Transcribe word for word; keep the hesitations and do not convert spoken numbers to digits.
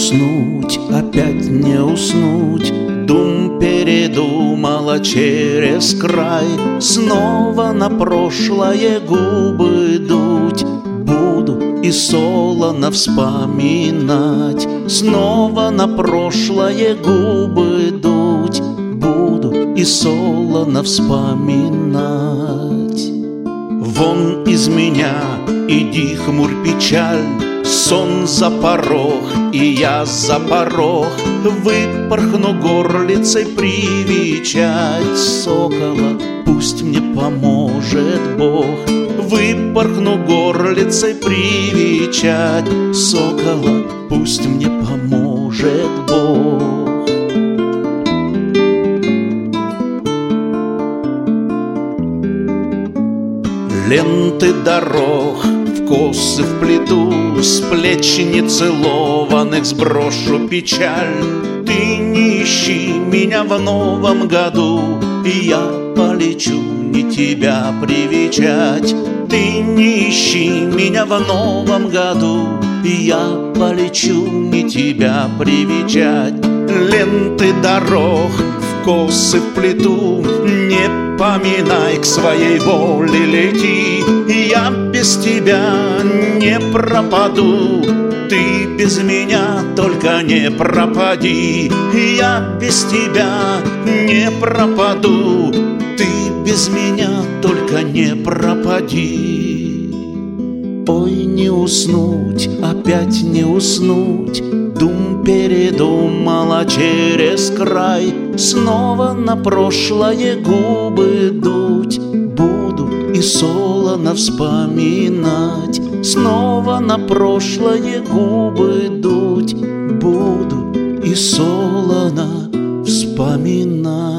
уснуть, опять не уснуть. Дум передумала через край, снова на прошлое губы дуть. Буду и солоно вспоминать, снова на прошлое губы дуть. Буду и солоно вспоминать. Вон из меня иди, хмурь печаль, сон за порог, и я за порог выпорхну горлицей привечать сокола. Пусть мне поможет Бог, выпорхну горлицей привечать сокола. Пусть мне поможет Бог. Ленты дорог в косы вплету, с плеч нецелованных сброшу печаль. Ты не ищи меня в новом году, и я полечу не тебя привечать. Ты не ищи меня в новом году, и я полечу не тебя привечать. Ленты дорог в косы вплету, не поминай, к своей воле лети. Я без тебя не пропаду, ты без меня только не пропади. Я без тебя не пропаду, ты без меня только не пропади. Ой, не уснуть, опять не уснуть. Дум передумала через край, снова на прошлое губы дуть. Буду и солоно вспоминать, снова на прошлое губы дуть. Буду и солоно вспоминать.